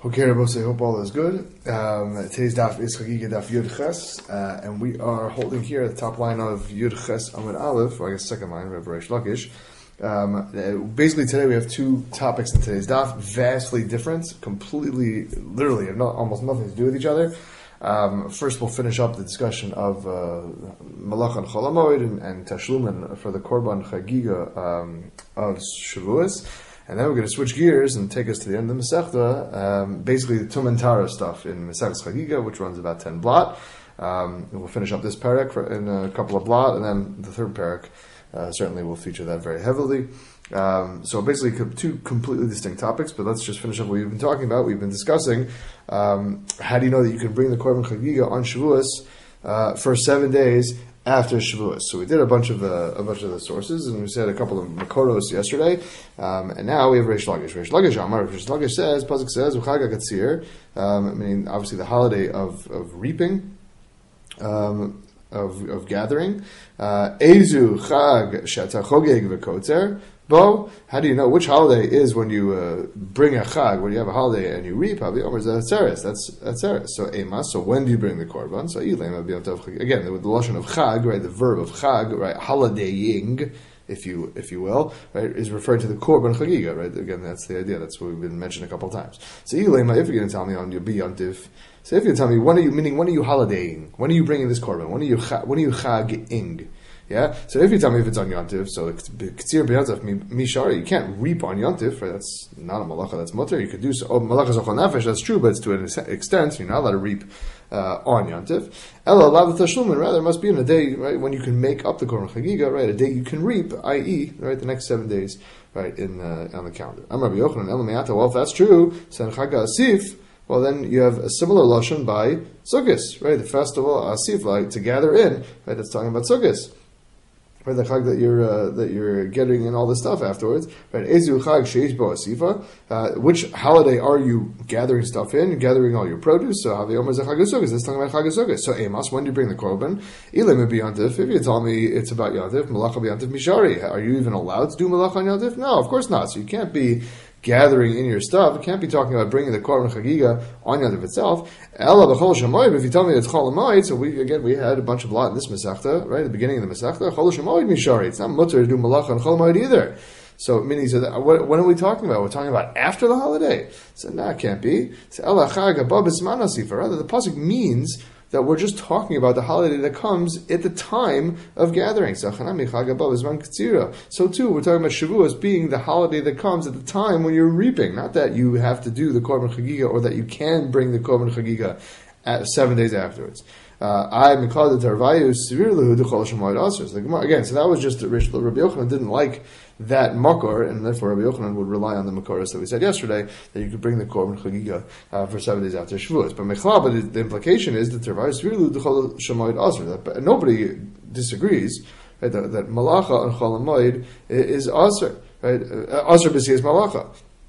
Okay, Rabbi, I hope all is good. Today's daf is Chagiga daf Yud Ches, and we are holding here at the top line of Yud Ches Amud Aleph, or I guess second line, Rav Reish Lakish. Basically, today we have two topics in today's daf, vastly different, completely, literally, have almost nothing to do with each other. First, we'll finish up the discussion of Malach and Chol HaMoed and Tashlumin for the Korban Chagiga of Shavuos. And then we're going to switch gears and take us to the end of the Masechta, basically the Tum and Tara stuff in Masechta Chagiga, which runs about 10 blot. We'll finish up this parak in a couple of blot, and then the third parak certainly will feature that very heavily. So basically two completely distinct topics, but let's just finish up what we've been talking about. We've been discussing how do you know that you can bring the Korban Chagiga on Shavuos for 7 days after Shavuos. So we did a bunch of the sources, and we said a couple of Makoros yesterday, and now we have Reish Lakish. Reish Lakish Amar. Reish Lakish says, Pasuk says, Uchag HaKatzir, meaning obviously the holiday of reaping, of gathering. Ezu Chag Shata Chogeg V'Kotzer. Bo, how do you know which holiday is when you bring a chag, when you have a holiday and you reap? That's Atzeres. So Emas. So when do you bring the korban? So again, with the lashon of chag, right? The verb of chag, right? Holidaying, if you will, right, is referring to the korban chagiga, right? Again, that's the idea. That's what we've been mentioning a couple of times. So if you're going to tell me on your biyantiv, so if you're going to tell me when are you holidaying? When are you bringing this korban? When are you chaging? Yeah, so if you tell me if it's on Yontif, so K'tzir B'Yontif Mishari, you can't reap on Yontif, right? That's not a malacha, that's mutter. You could do so. Malacha Zochon Nefesh, that's true, but it's to an extent, so you're not allowed to reap on Yontif. Ella Lav Tashlumin, rather, it must be in a day, right, when you can make up the Korban Chagiga, right? A day you can reap, i.e., right, the next 7 days, right, on the calendar. I'm Rabbi Yochanan, Ela Me'ata. Well, if that's true, Sen Chaga Asif, well, then you have a similar lashon by Sukkos, right? The festival Asif, like to gather in, right? That's talking about Sukkos. Right, the chag that you're getting in all this stuff afterwards. Right, Ezu chag sheish bo asifa. Which holiday are you gathering stuff in? You're gathering all your produce. So haviyom is a chag sukkos. This is talking about chag sukkos. So Amos, when do you bring the korban? Ilim biyantif. If you tell me it's about yantif, malacha biyantif mishari. Are you even allowed to do malacha on yantif? No, of course not. So you can't be gathering in your stuff. You can't be talking about bringing the korban chagiga on Yontif itself. Ella b'chol shamoid. If you tell me it's chol hamoed, so we had a bunch of lot in this masechta, right at the beginning of the masechta. Chol shamoid mishari. It's not mutter to do malacha on chol hamoed either. So meaning, what are we talking about? We're talking about after the holiday. So it can't be. So Ella chag haba b'zman asifa. Rather, the pasuk means that we're just talking about the holiday that comes at the time of gathering. So too, we're talking about Shavuos being the holiday that comes at the time when you're reaping. Not that you have to do the Korban Chagiga or that you can bring the Korban Chagiga 7 days afterwards. Again, so that was just Rabbi Yochanan didn't like that makor, and therefore Rabbi Yochanan would rely on the makoros that we said yesterday, that you could bring the korban chagiga for 7 days after Shavuos. But the implication is that that nobody disagrees, right, that malacha on Chol HaMoed is aser, right? Aser b'siyas malacha.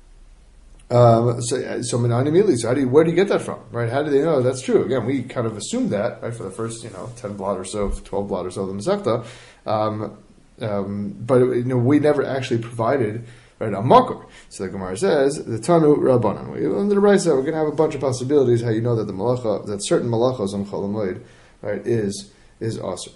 So where do you get that from, right? How do they know that's true? Again, we kind of assumed that, right, for the first 10 blot or so, 12 blot or so of the Masechta, but we never actually provided, right, a makor. So the Gemara says the Tanu Rabbanan. Under the Brisa, we're going to have a bunch of possibilities how you know that the malacha, that certain malachos on Chol HaMoed, right, is awesome.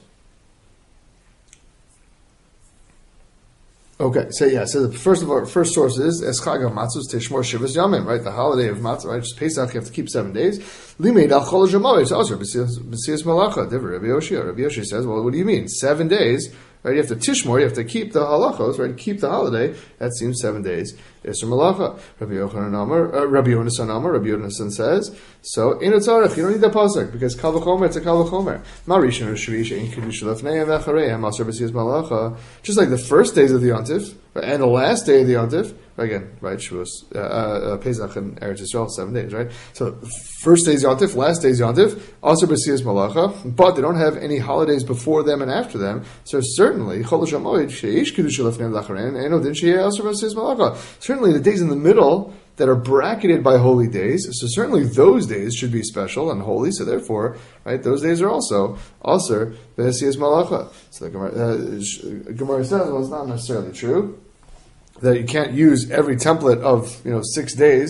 Okay, so the first source is Eschag HaMatzos Tishmor Shivas Yamim, right? The holiday of Matzah, right? Just Pesach, you have to keep 7 days. Limeid Al Chol HaMoed, it's also B'siyas Malacha. Rabbi Yoshi says, well, what do you mean? 7 days, right? You have to Tishmor, you have to keep the halachos, right? Keep the holiday. That seems 7 days. Isser Malacha. Rabbi Yonasan Amar, Rabbi Yonasan says, so, Inotzarech, you don't need that pasuk, because Kal V'chomer, it's a Kal V'chomer. Marishan Shvish, Ein Kiddush Lefnei V'acharei, Hamasar B'siyas Malacha. Just like the first days of the Yontif, and the last day of the Yontif, again, right, Shavuos, Pesach and Eretz Yisrael, 7 days, right? So, first day's Yontif, last day's Yontif, also B'siyas Malacha, but they don't have any holidays before them and after them, so certainly, Chol HaMoed, Sheish Kiddush Lefnei V'acharei, Eino Din Sheyeh also B'siyas Malacha. Certainly, the days in the middle that are bracketed by holy days, so certainly those days should be special and holy, so therefore, right, those days are also B'siyas Malacha. So the Gemara says, well, it's not necessarily true that you can't use every template of 6 days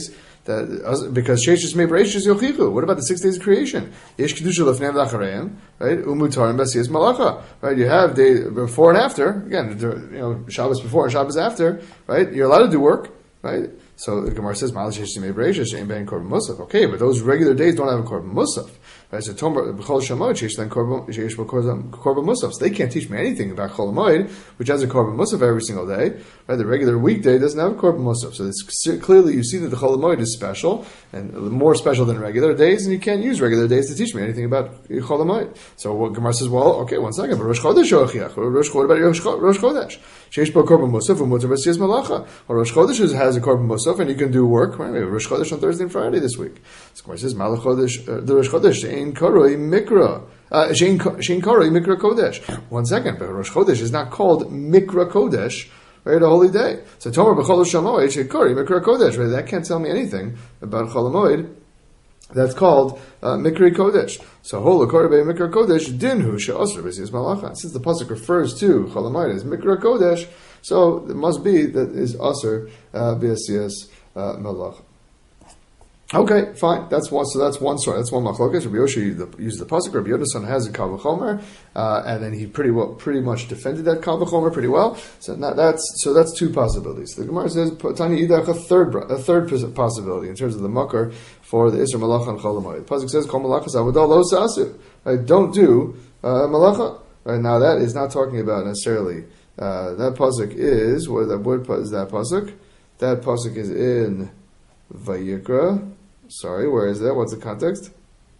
because Sheshis Mei Bereishis Yochichu. What about the 6 days of creation? Yesh Kedusha Lefneim Lachareim, right? Umutar and Basiyas Malacha, right? You have day before and after. Again, Shabbos before and Shabbos after, right? You're allowed to do work, right? So the Gemara says, okay, but those regular days don't have a Korban Musaf. Right? So then Korban Musaf. So they can't teach me anything about Chol Hamoed, which has a Korban Musaf every single day. Right? The regular weekday doesn't have a Korban Musaf. So it's clearly you see that the Chol Hamoed is special, and more special than regular days, and you can't use regular days to teach me anything about Chol Hamoed. So what Gemara says, well, okay, one second, but Rosh Chodesh what about Rosh Chodesh? Sheish bo Korban Musaf, umutar b'siyas malacha. Well, Rosh Chodesh has a Korban Musaf, and you can do work. Right? We have Rosh Chodesh on Thursday and Friday this week. So Gemara says, Malach Chodesh, the Rosh Chodesh, shein karoi mikra. Shein karoi mikra kodesh. One second, but Rosh Chodesh is not called mikra kodesh, right? A holy day. So Tomer b'chol shamoed shein karoi mikra kodesh. Right? That can't tell me anything about Chol Hamoed. That's called Mikri Kodesh. So Hol Korbe Mikra Kodesh Dinhu She'asr B'Siyas Malacha. Since the pasuk refers to Chol Hamoed as Mikra Kodesh, so it must be that is Asr B'Siyas Malacha. Okay, fine. That's one. So that's one story. That's one machlokas. Rabbi Yoshi uses the pasuk. Rabbi Yonasan has a kal v'chomer, and then he pretty much defended that kal v'chomer pretty well. So that's two possibilities. The Gemara says Tani Idach a third possibility in terms of the makar for the Isra Malacha and Chol Hamoed. The pasuk says Kol Malachas Avodah Lo Sasu. Right? Don't do Malacha. Right? Now that is not talking about necessarily that pasuk is where that word is that pasuk. That pasuk is in Vayikra. Sorry, where is that? What's the context?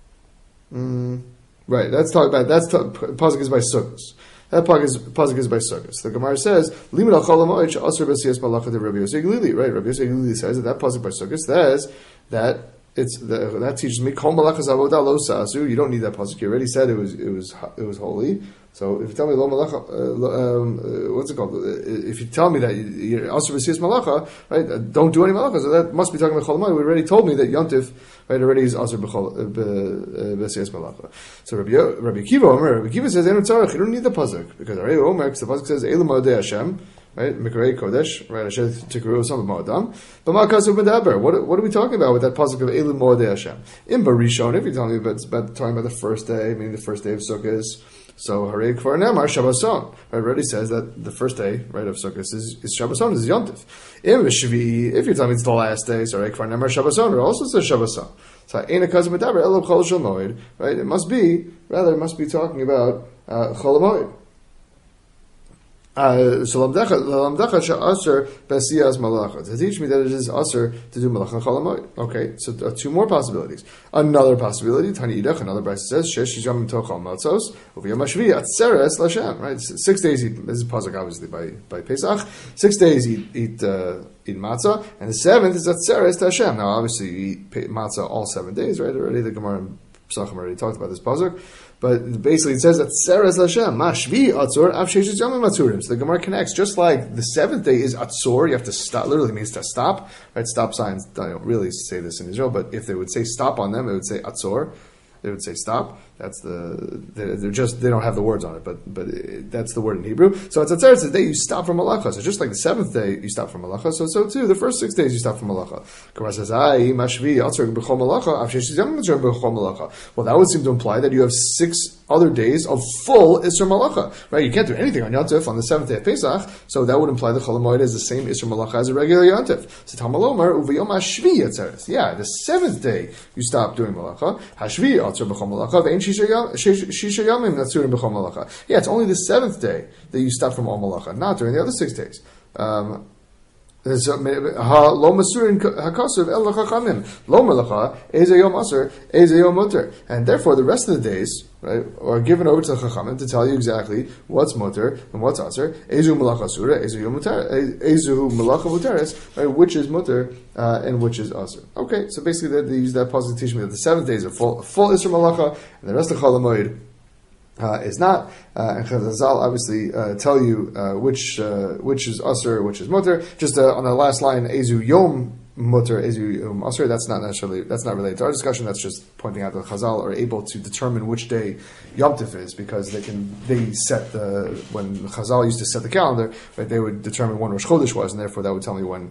Right, that's talking about. Pasuk is by Sukkos. That pasuk is by Sukkos. The Gemara says, "Limud al Chol Hamoed she'asur b'siyas malacha de Rabbi Yosei Glili." Right, Rabbi Yosei Glili says that pasuk by Sukkos says that that teaches me Kol Malachas Avodah Lo Sasu. You don't need that pasuk. You already said it was holy. So if you tell me Lo Malacha, what's it called? If you tell me that you're Asur B'Siyas Malacha, right? Don't do any Malacha. So that must be talking about Chol Hamoed. We already told me that Yontif, right, already is Asur B'Siyas Malacha. So Rabbi Kiva says, "Enu tzarich." You don't need the pasuk because Rabbi Omer, the pasuk says, "Elu Ma'odei Hashem." Right, Mikrei Kodesh, right? Hashem Tikru Sam Ma'odam. But Ma'akasu Medaber. What are we talking about with that pasuk of Elu Ma'odei Hashem? In Barishon, if you're telling me about talking about the first day, meaning the first day of Sukkot. So Harei Kvar Nemar Shabboson. Right, already says that the first day, right, of Sukkot is Shabboson, is Yontif. If you're telling me it's the last day, so Harei Kvar Nemar Shabboson, it also says Shabboson. So Eina Kazim Medaber Elo Chol Shel Moed. Right, it must be talking about Chol Hamoed. To teach me that it is aser to do malacha chol hamoed. Okay, so two more possibilities. Another possibility, Tani Idach, another brayso says, Shesh yom tochal matzos, uv'yom hashvi atzeres l'Hashem. Right, 6 days eat. This is pasuk obviously by Pesach. 6 days eat matzah, and the 7th is atzeres to Hashem. Now, obviously, you eat matzah all 7 days, right? Already the Gemara in Pesachim already talked about this pasuk. But basically it says that Tzeres Hashem, Mashvi Atzor, Av Sheshes Yomim Atzurim. So the Gemara connects, just like the 7th day is Atzor, you have to stop, literally means to stop, right? Stop signs, I don't really say this in Israel, but if they would say stop on them, it would say Atzor. They would say stop. That's they don't have the words on it, but that's the word in Hebrew. So it's Atzeres, the day you stop from Malacha. So just like the 7th day you stop from Malacha, so too the first 6 days you stop from Malacha. Gemara says, Mashvi Atzor B'chol Malacha, Av Sheshes Yomim Atzurim B'chol Malacha. Well, that would seem to imply that you have 6 other days of full Isra Malacha, right? You can't do anything on Yontif on the 7th day of Pesach, so that would imply the Chol Hamoed is the same Isra Malacha as a regular Yontif. So Talmud Omer Uvayom Hashvi Atzeres. Yeah, the 7th day you stop doing Malacha. Hashvi Atzor B'chol Malacha Ve'en Shisha Yomim Natzurim B'chol Malacha. Yeah, it's only the 7th day that you stop from all Malacha, not during the other 6 days. Lo masurin hakasuv el lachachamim lo melacha eze yom aser eze yom muter, and therefore the rest of the days, right, are given over to the chachamim to tell you exactly what's muter and what's aser. Ezu melacha sura, ezu yom muter, ezu melacha muteres, right, which is muter and which is aser. Okay, so basically they use that positive to teach me that the 7 days are full isra malacha, and the rest of Chol Hamoed is not, and Chazal obviously tell you which is Aser, which is Mutter. Just on the last line, Ezu Yom Mutter, Ezu Yom Aser. That's not related to our discussion. That's just pointing out that Chazal are able to determine which day Yom Tif is, because they set when Chazal used to set the calendar, right, they would determine when Rosh Chodesh was, and therefore that would tell me when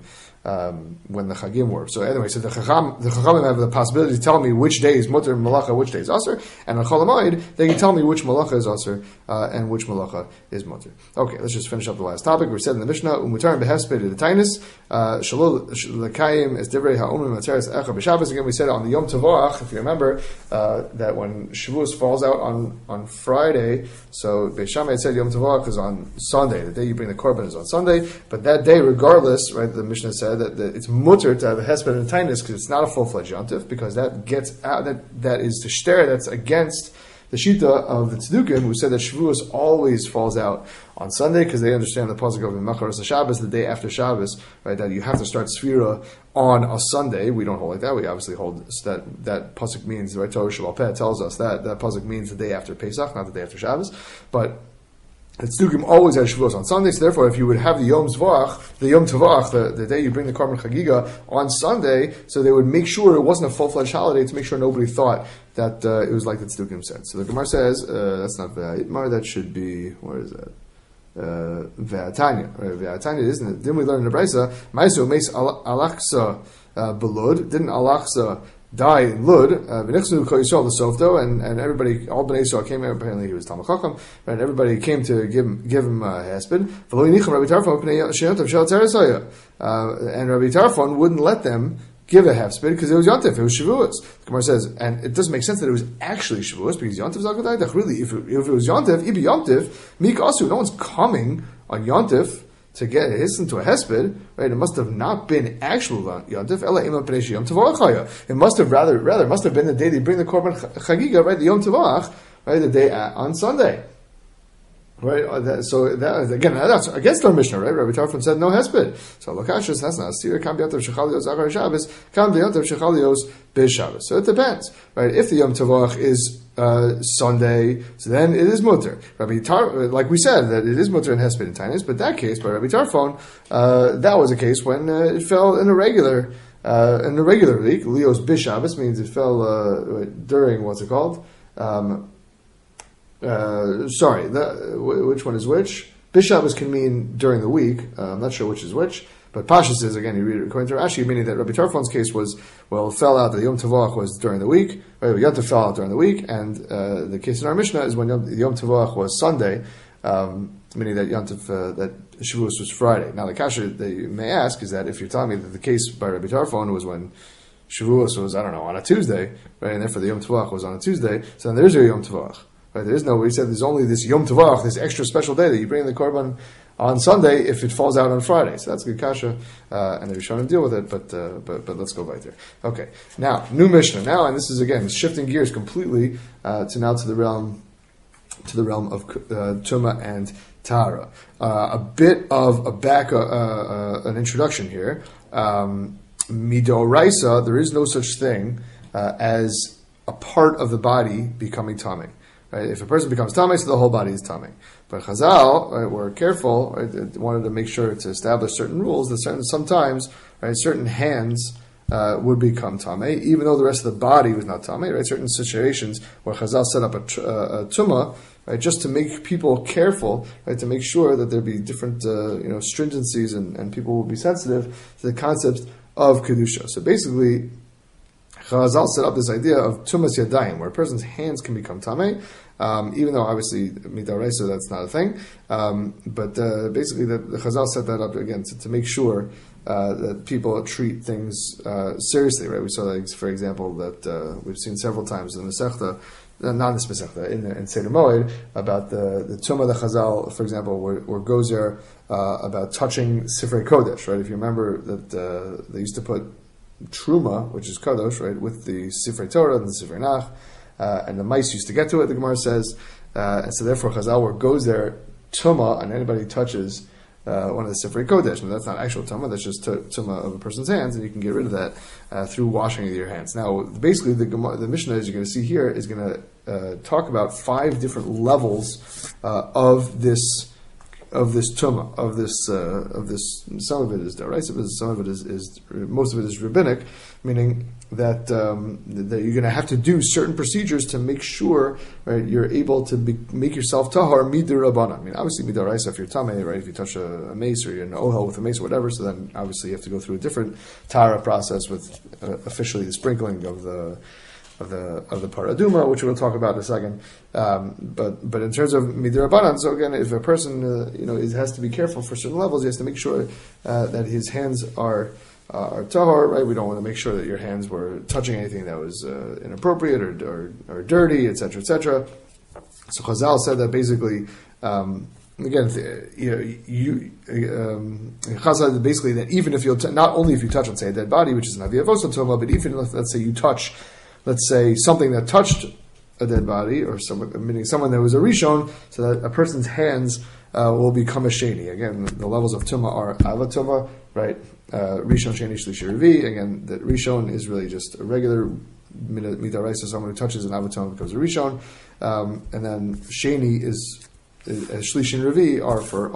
when the Chagim were. So anyway, so the Chachamim have the possibility to tell me which day is Mutter Malacha, which day is Aser, and on Chol HaMoed, they can tell me which Malacha is Aser and which Malacha is Mutter. Okay, let's just finish up the last topic. We said in the Mishnah, Umutar Behesped Tainis, Shalol Lekayim is Divrei Ha'omim Materes Echa B'Shabbos. Again, we said on the Yom Tovach, if you remember, that when Shavuos falls out on Friday, so Beis Shammai said Yom Tovach is on Sunday. The day you bring the korban is on Sunday, but that day, regardless, right, the Mishnah said that it's mutter to have a hesped and a tainus because it's not a full-fledged yontif, because that gets out, that is the shter, that's against the shita of the Tzdukim, who said that Shavuos always falls out on Sunday because they understand the pasuk of Macharos Shabbos, the day after Shabbos, right? That you have to start Sfira on a Sunday. We don't hold like that. We obviously hold that pasuk means, right? Torah Shabbat Peh tells us that pasuk means the day after Pesach, not the day after Shabbos, but the Tzdukim always had Shavuos on Sunday, so therefore if you would have the Yom Tovach, the day you bring the Korban Chagiga on Sunday, so they would make sure it wasn't a full-fledged holiday to make sure nobody thought that it was like the Tzdukim said. So the Gemara says, that's not Ve'itmar, that should be, where is that? Ve'atanya. Ve'atanya, isn't it? Didn't we learn in the Brisa, Maisu Meis Alaksa Belud, didn't Alaksa die in Lud, and everybody, all Bnei Yisrael came. Apparently, he was Talmid Chacham, and everybody came to give him a hesped. And Rabbi Tarfon wouldn't let them give a hesped because it was Yontif, it was Shavuos. The Gemara says, and it doesn't make sense that it was actually Shavuos because Yontif is Agadaydach. Really, if it was Yontif, Ibi Yontif, Mik Asu, no one's coming on Yontif to get hastened to a hesped, right? It must have not been actual yontif. It must have rather must have been the day they bring the korban chagiga, right? The Yom Tovach, right? The day on Sunday, right? So that again, that's against our Mishnah, right? Rabbi Tarfon said no hesped. So lokashus that's not stir kam b'yontif shechalios achar Shabbos, kam b'yontif shechalios b'Shabbos. So it depends, right? If the Yom Tovach is Sunday, so then it is mutter. Like we said, that it is mutter and hesped and tainis, but that case by Rabbi Tarfon, that was a case when it fell in a regular week. Leo's Bishabbos means it fell during what's it called? Which one is which? Bishabbos can mean during the week. I'm not sure which is which. But Pasha says, again, you read it according to Rashi, meaning that Rabbi Tarfon's case was, well, it fell out that Yom Tovach was during the week, right? Yom Tov fell out during the week, and the case in our Mishnah is when Yom Tovach was Sunday, meaning that Yom Tov, that Shavuos was Friday. Now, the kasha that you may ask is that if you're telling me that the case by Rabbi Tarfon was when Shavuos was, I don't know, on a Tuesday, right, and therefore the Yom Tovach was on a Tuesday, so then there's your Yom Tovach. Right? There is no, he said there's only this Yom Tovach, this extra special day that you bring the Korban on Sunday if it falls out on Friday. So that's good kasha, and they're trying to deal with it, but let's go right there. Okay, now, new Mishnah. Now, and this is again, shifting gears completely to the realm of Tuma and Tara. A bit of an introduction here. Midoraisa, there is no such thing as a part of the body becoming tamei. Right? If a person becomes tamei, so the whole body is tamei. But Chazal, right, were careful, right, they wanted to make sure to establish certain rules that sometimes, right, certain hands would become tamei, even though the rest of the body was not tamei. Right? Certain situations where Chazal set up a tumah, right, just to make people careful, right, to make sure that there be different stringencies and people will be sensitive to the concept of kedusha. So basically, Chazal set up this idea of tumas yadayim, where a person's hands can become tamei, even though obviously midaraisa that's not a thing. But basically, the Chazal set that up again to make sure that people treat things seriously. Right? We saw, like, for example, that we've seen several times in the Masechta, not in this Masechta, in Seder Moed, about the Tumah, the Chazal, for example, where goes there about touching Sifrei Kodesh. Right? If you remember that they used to put Truma, which is Kadosh, right, with the Sifrei Torah and the Sifrei Nach, and the mice used to get to it, the Gemara says, and so therefore Chazal, where goes there, Tuma, and anybody touches one of the Sifrei Kodesh, and that's not actual Tuma, that's just Tuma of a person's hands, and you can get rid of that through washing of your hands. Now, basically, the Mishnah, as you're going to see here, is going to talk about 5 different levels of this tuma, of this. Some of it is deraisa, some of it is most of it is rabbinic, meaning that that you're going to have to do certain procedures to make sure, right, you're able to make yourself tahar midirabanan. I mean, obviously midaraisa if you're tamei, right? If you touch a mace or you're in an ohel with a mace or whatever, so then obviously you have to go through a different tahara process with officially the sprinkling of the paraduma, which we'll talk about in a second. But in terms of midirabanan, so again, if a person has to be careful for certain levels, he has to make sure that his hands are tahor, right? We don't want to make sure that your hands were touching anything that was inappropriate or dirty, etc., etc. So Chazal said that basically, again, Chazal said basically that even if you'll not only if you touch, let's say, a dead body, which is an aviyavosa toma, but even let's say you touch, let's say, something that touched a dead body, or meaning someone that was a rishon, so that a person's hands will become a sheni. Again, the levels of tuma are avatuma, right? Rishon, sheni, shlishi, revi. Again, the rishon is really just a regular midaraisa. Someone who touches an avatuma becomes a rishon, and then sheni is shlishi and revi are for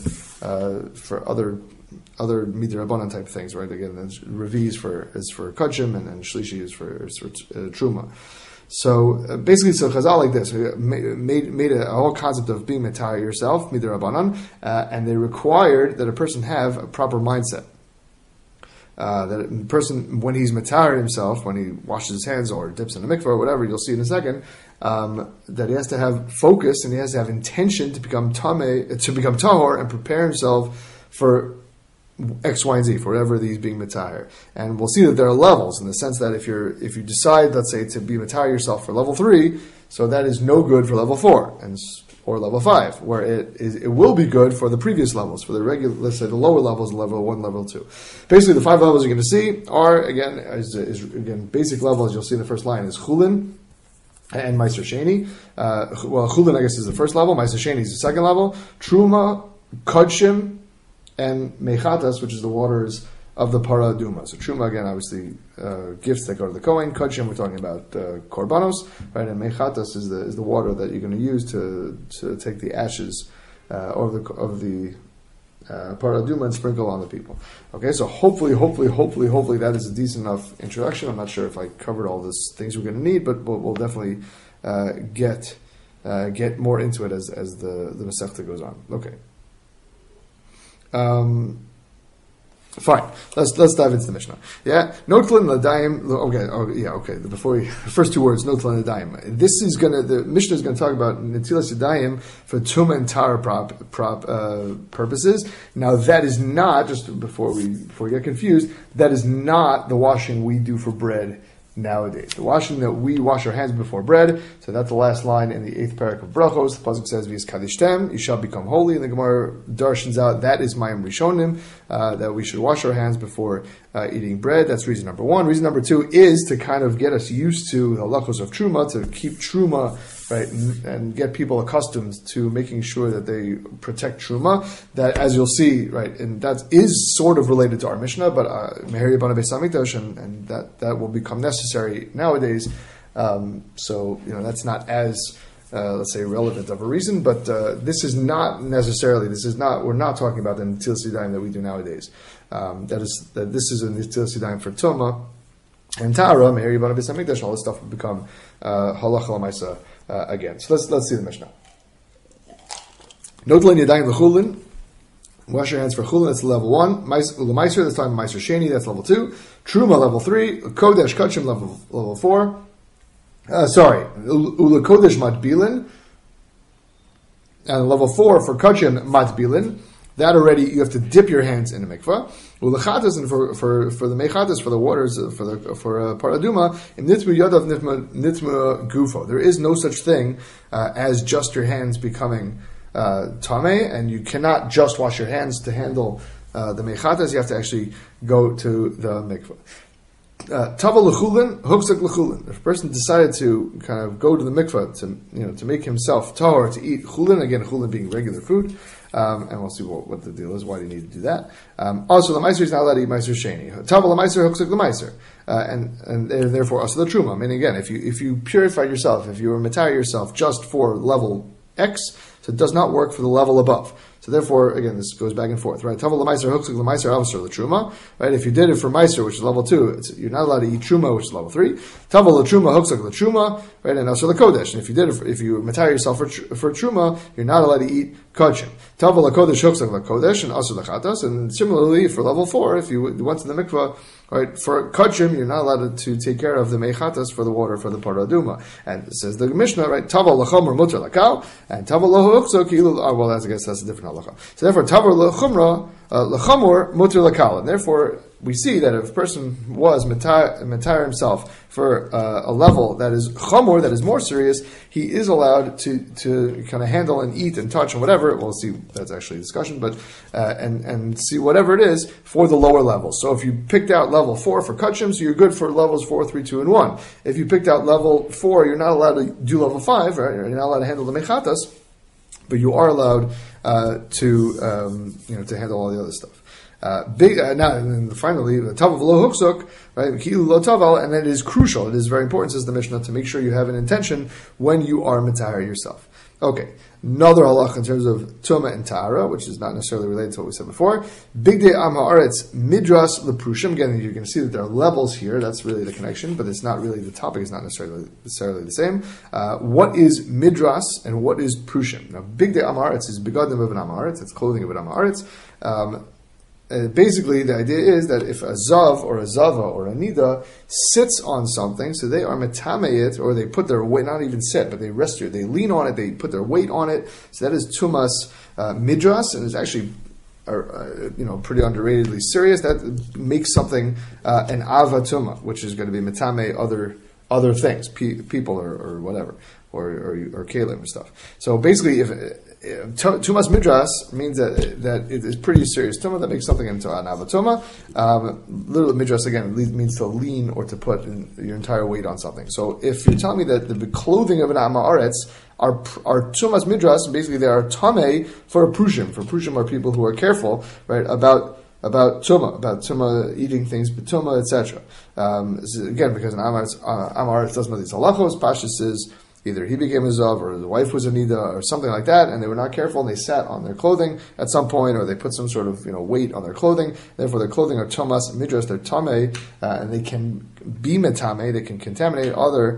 other midirabanan type things, right? Again, revi is for kachim, and shlishi is for truma. So basically, so Chazal like this made a whole concept of being metar yourself midirabanan, and they required that a person have a proper mindset. That a person, when he's metar himself, when he washes his hands or dips in a mikvah or whatever, you'll see in a second, that he has to have focus and he has to have intention to become tahor and prepare himself for X, Y, and Z, for whatever he's being metar. And we'll see that there are levels, in the sense that if you decide, let's say, to be metar yourself for level 3, so that is no good for level 4 or level 5, where it will be good for the previous levels, for the regular, let's say, the lower levels, level 1, level 2. Basically, the 5 levels you're going to see are again basic levels. You'll see in the first line is chulin and meiser sheni. Chulin, I guess, is the first level. Meiser sheni is the second level. Truma, kodshim, and mechatas, which is the waters of the paraduma. So truma, again, obviously gifts that go to the kohen. Kodshim, we're talking about korbanos, right? And mechatas is the water that you're going to use to take the ashes of the paraduma and sprinkle on the people. Okay, so hopefully that is a decent enough introduction. I'm not sure if I covered all these things we're going to need, but we'll definitely get more into it as the Masechta goes on. Okay. Fine. Let's dive into the Mishnah. Yeah, Notlan Ladayim. Okay. Before the first two words, Notlan Ladayim. The Mishnah is gonna talk about Netilas Yadayim for Tumah and Tara purposes. Now that is not, just before we get confused, that is not the washing we do for bread nowadays. The washing that we wash our hands before bread, so that's the last line in the 8th parak of Brachos. The pasuk says, "V'yis kadishtem," you shall become holy. And the Gemara darshans out that is Mayim Rishonim, that we should wash our hands before eating bread. That's reason number 1. Reason number 2 is to kind of get us used to the halachos of truma, to keep truma, right, and get people accustomed to making sure that they protect truma. That, as you'll see, right, and that is sort of related to our Mishnah, but Meheri Bana Beis Hamikdash, and that will become necessary nowadays. So that's not as let's say relevant of a reason, but this is not necessarily. We're not talking about the Netilas Yadayim that we do nowadays. This is a Netilas Yadayim for Tuma and Tara, Meheri Bana Beis Hamikdash. All this stuff will become halacha l'maisa again. So let's see the Mishnah. Notlan Yadayim l'chulin. Wash your hands for chulin. That's level 1. L'maiser. That's talking about meiser sheni. That's level 2. Truma level 3. Kodesh kachim level 4. Ula kodesh matbilin. And level 4 for kachim matbilin. That already you have to dip your hands in the mikvah. Ulachatas, and for the mechatas, for the waters, for paraduma, in nitmu yadav nitmu gufo. There is no such thing as just your hands becoming tameh, and you cannot just wash your hands to handle the mechatas. You have to actually go to the mikvah. Tava l'chulin, huksak l'chulin. If a person decided to kind of go to the mikvah to make himself tahor, to eat chulin, again chulin being regular food, and we'll see what the deal is, why do you need to do that. Also, the meiser is not allowed to eat meiser sheni. Tava l'meiser, huksak l'meiser, and therefore also the truma. I mean, again, if you purified yourself, if you were metar yourself just for level X, so it does not work for the level above. So therefore, again, this goes back and forth, right? Tavel l'maiser huksuk l'maiser avasar l'truma, right? If you did it for maiser, which is level 2, you're not allowed to eat truma, which is level 3. Tavel l'truma huksuk l'truma, right? And asar l'kodesh. And if you did it, if you retire yourself for truma, you're not allowed to eat kachim. Tavel l'kodesh huksuk l'kodesh and asar l'chatas. And similarly, for level 4, if you went to the mikvah, right, for kachim, you're not allowed to take care of the mechatas for the water for the paraduma. And it says the Mishnah, right, tavel l'chomer muter l'kal, and tavel l'huksuk, well, I guess that's a different halacha. So therefore, tavel l'chumra, l'chamor muter l'kal. And therefore, we see that if a person was metar himself for a level that is chamor, that is more serious, he is allowed to kind of handle and eat and touch and whatever. We'll see, that's actually a discussion, but and see whatever it is for the lower levels. So if you picked out level 4 for kachim, so you're good for levels 4, 3, 2, and 1. If you picked out level 4, you're not allowed to do level 5, right? You're not allowed to handle the mechatas, but you are allowed to handle all the other stuff. Now, and finally, the tavel lo huksuk, right? Kilu lo tavel, and it is crucial. It is very important, says the Mishnah, to make sure you have an intention when you are mitahar yourself. Okay, another halach in terms of tuma and tahara, which is not necessarily related to what we said before. Big day am haaretz midras leprushim. Again, you can see that there are levels here. That's really the connection, but it's not really the topic. Is not necessarily the same. What is midras and what is prushim? Now, big day am haaretz is begadim of an am haaretz. It's clothing of an am haaretz. Basically, the idea is that if a zav or a zava or a nida sits on something, so they are metameit, or they put their weight, not even sit, but they rest here, they lean on it, they put their weight on it. So that is tumas midras, and it's actually pretty underratedly serious. That makes something an ava tuma, which is going to be metame other things, people or whatever, or kalim and stuff. So basically, if tumas midras means that it is pretty serious tuma that makes something into an avatuma. Little midras again means to lean or to put your entire weight on something. So if you're telling me that the clothing of an amaretz are tumas midras, basically they are tame for a prushim. For prushim are people who are careful, right, about tuma, eating things, tuma, etc. Again, because an amaretz doesn't know these halachos. Pashtus is either he became a zav or the wife was a nida or something like that, and they were not careful and they sat on their clothing at some point, or they put some sort of weight on their clothing. Therefore, their clothing are tomas midras, they're tame, and they can be metame, they can contaminate other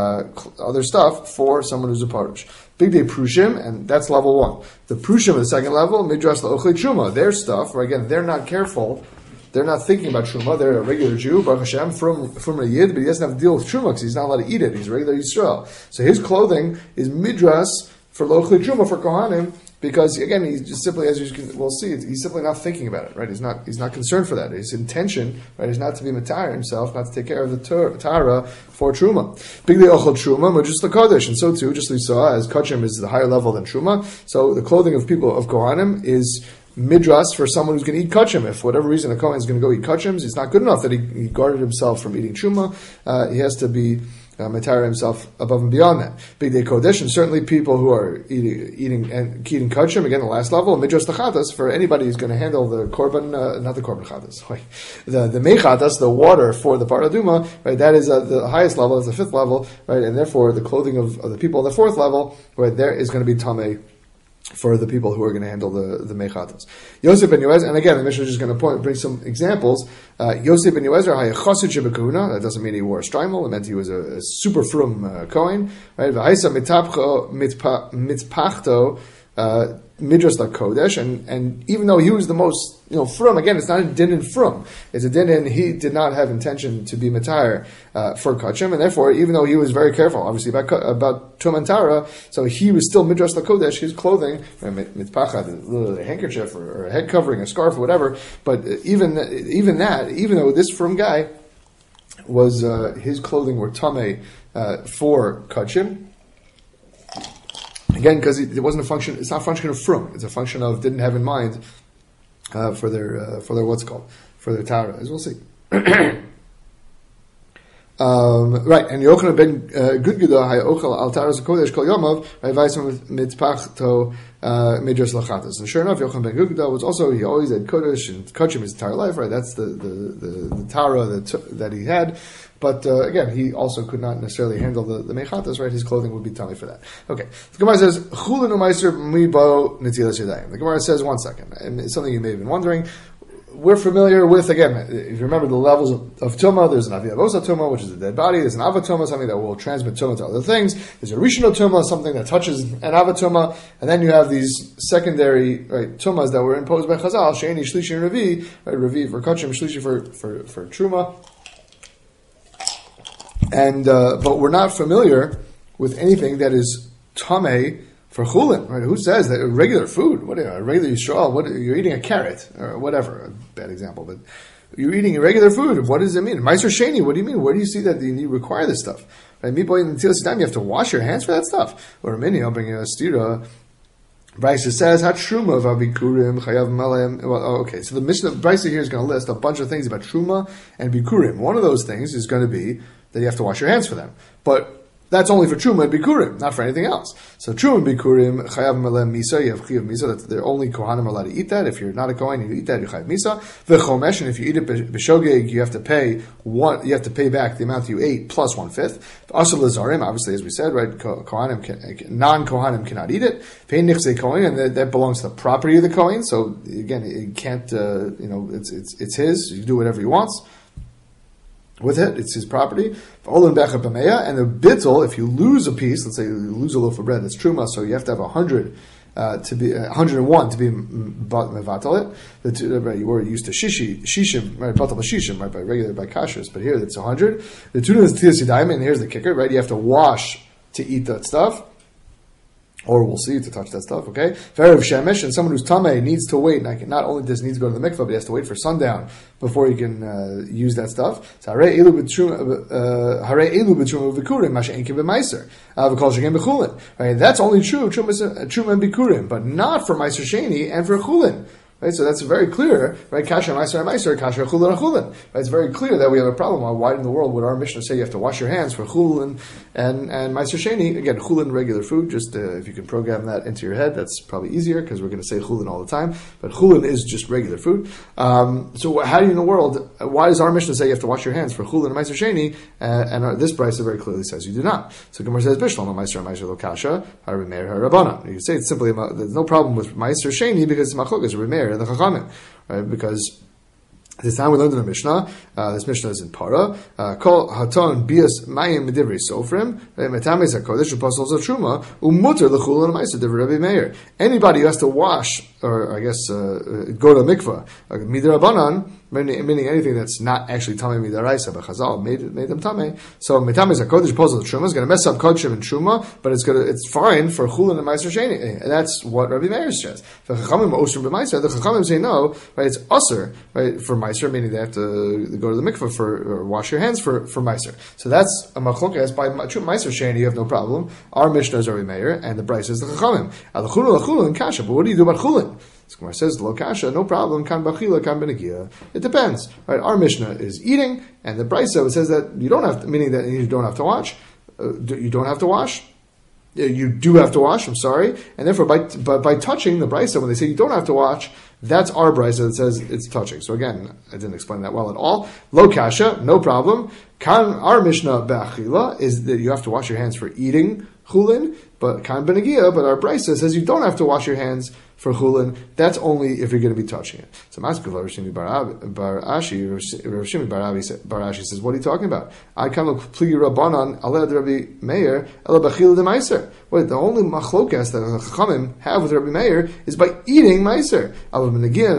stuff for someone who's a parush. Big day prushim, and that's level 1. The prushim, the second level, midras la'ochle truma, their stuff, where again they're not careful. They're not thinking about truma. They're a regular Jew, Baruch Hashem, from a yid, but he doesn't have to deal with truma because he's not allowed to eat it. He's a regular Yisrael. So his clothing is midras for lochli truma for kohanim, because again he's just simply, as we'll see, he's simply not thinking about it. Right? He's not concerned for that. His intention, right, is not to be matayr himself, not to take care of the Torah for truma. Bigly ochel truma, but just the kodesh, and so too, just as we saw, as kachim is the higher level than truma. So the clothing of people of kohanim is midras for someone who's going to eat kachim. If for whatever reason a kohen is going to go eat kachims, it's not good enough that he guarded himself from eating truma. He has to be matayr himself above and beyond that. Big day kodesh, and certainly people who are eating kachim, again the last level, midras tachatas, for anybody who's going to handle the korban, not the korban chatas, the mechatas, the water for the paraduma, right? That is the highest level, is the 5th level, right? And therefore the clothing of the people on the 4th level, right, there is going to be tameh for the people who are going to handle the mechatas. Yosef ben Yoezer, and again, the Mishnah is just going to bring some examples. Yosef ben Yoezer, hayachosid shebekahuna. That doesn't mean he wore a shtreimel. It meant he was a super frum kohen. Right? V'haisa mitpachto midras lakodesh, and even though he was the most frum, again, it's not a din in frum. It's a din in he did not have intention to be matayr for kachim, and therefore, even though he was very careful, obviously about tum and tara, so he was still midras lakodesh. His clothing, mitpachad, a handkerchief or a head covering, a scarf, or whatever. But even though this frum guy was his clothing were tameh for kachim. Again, because it wasn't a function. It's not a function of frum. It's a function of didn't have in mind for their what's called for their tara, as we'll see. Right, and Yochanan ben Gudguda hayochel al taras kodesh kol yomav vayvaisam mitpachto midras lachatas. And sure enough, Yochanan ben Gudguda was also, he always had kodesh and kachim his entire life. Right, that's the tara that he had. But again, he also could not necessarily handle the mechatas. Right, his clothing would be tummy for that. Okay, the Gemara says chulin u'meiser mibo netilas yadayim. The Gemara says, one second, and it's something you may have been wondering. We're familiar with, again, if you remember the levels of Tumah, there's an Aviyavosa Tumah, which is a dead body. There's an Avatuma, something that will transmit Tumah to other things. There's a Rishon Tumah, something that touches an Avatuma. And then you have these secondary Tumas that were imposed by Chazal, Sheini, Shlishi, and Revi. Revi for Kachim, Shlishi for Truma. And, but we're not familiar with anything that is Tameh for chulin, right? Who says that regular food? What a regular Yisrael? What you're eating a carrot or whatever? A bad example, but you're eating regular food. What does it mean? Meiser Sheni. What do you mean? Where do you see that you require this stuff? Right? You have to wash your hands for that stuff. Or mini, I'll bring a stira. Brisa says Hatruma v'bikurim chayav malem. Well, okay, so the Mishnah Brisa here is going to list a bunch of things about truma and bikurim. One of those things is going to be that you have to wash your hands for them, but that's only for Truma and Bikurim, not for anything else. So Truma and Bikurim, Chayav Melem Misa, you have Chayav Misa, that they're only Kohanim are allowed to eat that. If you're not a Kohen, you eat that, you Chayav Misa. The Chomesh, and if you eat it B'shogeg, you have to pay back the amount you ate plus 1/5. Asur Lazarim, obviously, as we said, right, non-Kohanim cannot eat it. Pei Nichse Kohen, and that belongs to the property of the Kohen, so again, it can't, it's his, you can do whatever he wants with it, it's his property. And the bittul, if you lose a piece, let's say you lose a loaf of bread, that's truma, so you have to have 100 to be 101 to be mevatal it. You were used to shishim, right? Batal shishim, right? By kashrus, but here it's 100. The tuna is tilas yadayim, and here's the kicker, right? You have to wash to eat that stuff. Or we'll see to touch that stuff, okay? Ve'erev shemesh, and someone who's tamei needs to wait. Not only does he need to go to the mikvah, but he has to wait for sundown before he can use that stuff. So harei elu b'truma v'kurim, masha enke b'meiser, v'kol shegem b'chulin. Right? That's only true truma and bikurim, but not for meiser sheni and for chulin. Right, so that's very clear, right? Kasha meiser, kasha chulin chulin. Right, it's very clear that we have a problem. Why in the world would our Mishnah say you have to wash your hands for chulin and meiser sheni? Again, chulin, regular food. Just if you can program that into your head, that's probably easier because we're going to say chulin all the time. But chulin is just regular food. So how do you in the world? Why does our Mishnah say you have to wash your hands for chulin and meiser sheni? And this brisa very clearly says you do not. So Gemara says bishlam meiser lo kasha harimeir harabana. You say it's simply there's no problem with meiser sheni because it's machlokas rimeir and the Chachamim, right? Because this time we learned in the Mishnah. This Mishnah is in Para. Kol haton bias mayim medivri sofrim metames hakodesh u'pasol zatruma umuter lechulin ma'aser divrei Rabbi Meir. Anybody who has to wash, or I guess go to mikvah, midrabanan, meaning anything that's not actually tamei midaraisa, but Chazal made them tamei. So metames hakodesh u'pasol zatruma is going to mess up kodshim and truma, but it's fine for chulin and ma'aser sheni, and that's what Rabbi Meir says. The Chachamim osrim b'ma'aser. The Chachamim say no, right? It's usher, right, for ma'aser, meaning they have to go to the mikvah or wash your hands for meiser. So that's a machlokas. By meiser sheni, you have no problem. Our Mishnah is Rabbi Meir, and the brisa is the Chachamim. Al chulin kasha. But what do you do about chulin? So Gemara says lo kasha, no problem. Kan bachila, kan benegia. It depends, right? Our Mishnah is eating, and the brisa says that you don't have to, meaning that you don't have to wash. You don't have to wash. You do have to wash, I'm sorry. And therefore, by touching the brisa, when they say you don't have to wash, that's our brisa that says it's touching. So again, I didn't explain that well at all. Lo kasha, no problem. Our Mishnah be'achila is that you have to wash your hands for eating chulin, but kan benegia, but our brisa says you don't have to wash your hands for chulin. That's only if you're going to be touching it. So Maskul Rav Shimi Bar Ashi says, what are you talking about? I come pligi rabbanan aled Rabbi Meir ela b'chila de meiser. Wait, the only machlokas that the Chachamim have with Rabbi Meir is by eating meiser. Aval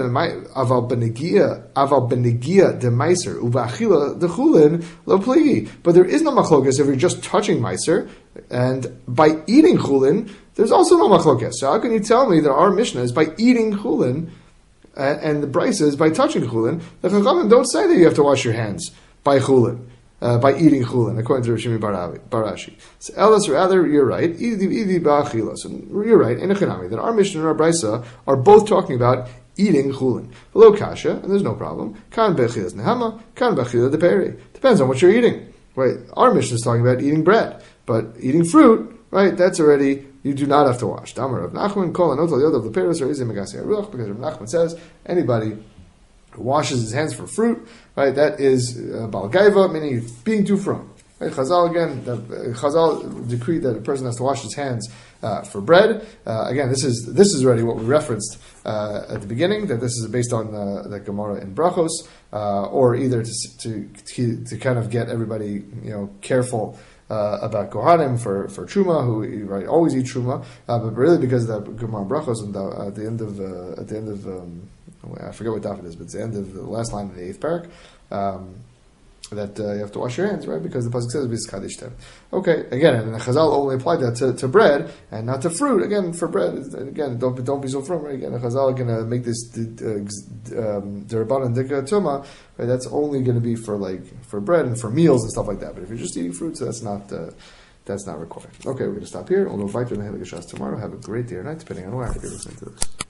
benegia de meiser uva'achila de chulin lo pligi. But there is no machlokas if you're just touching meiser, and by eating chulin, there's also no machlokas. So how can you tell me that our Mishnah is by eating chulin, and the brisa is by touching chulin? The Chachamim don't say that you have to wash your hands by chulin, by eating chulin, according to Rav Shimi Bar Ashi. So Elis, rather, you're right. So you're right in Echanami that our Mishnah and our brisa are both talking about eating chulin. Below kasha, and there's no problem. Kan bechilas nehama, kan bechilas de peri. Depends on what you're eating. Right? Our Mishnah is talking about eating bread, but eating fruit, right? That's already, you do not have to wash. Damar Rav Nachman, Kol Anot Al Yod of Leperos or Izim Megasi Aruach, because Rav Nachman says anybody who washes his hands for fruit, right? That is Bal Gaiva, meaning being too firm. Right? Chazal again, Chazal decreed that a person has to wash his hands for bread. Again, this is already what we referenced at the beginning. That this is based on the Gemara in Brachos, or either to kind of get everybody careful about Kohanim for Truma, who right, always eat Truma, but really because of the Gemara in Brachos and at the end of I forget what daf it is, but it's the end of the last line of the 8th parak. That you have to wash your hands, right? Because the pasuk says "V'skadishtem." Okay, again, and the Chazal only applied that to bread and not to fruit. Again, for bread, again, don't be so firm. Right? Again, the Chazal are going to make this derabanan dika tuma. Right? That's only going to be for bread and for meals and stuff like that. But if you're just eating fruits, that's not required. Okay, we're going to stop here. We'll go fight in the Helig tomorrow. Have a great day or night, depending on where you're listening to this.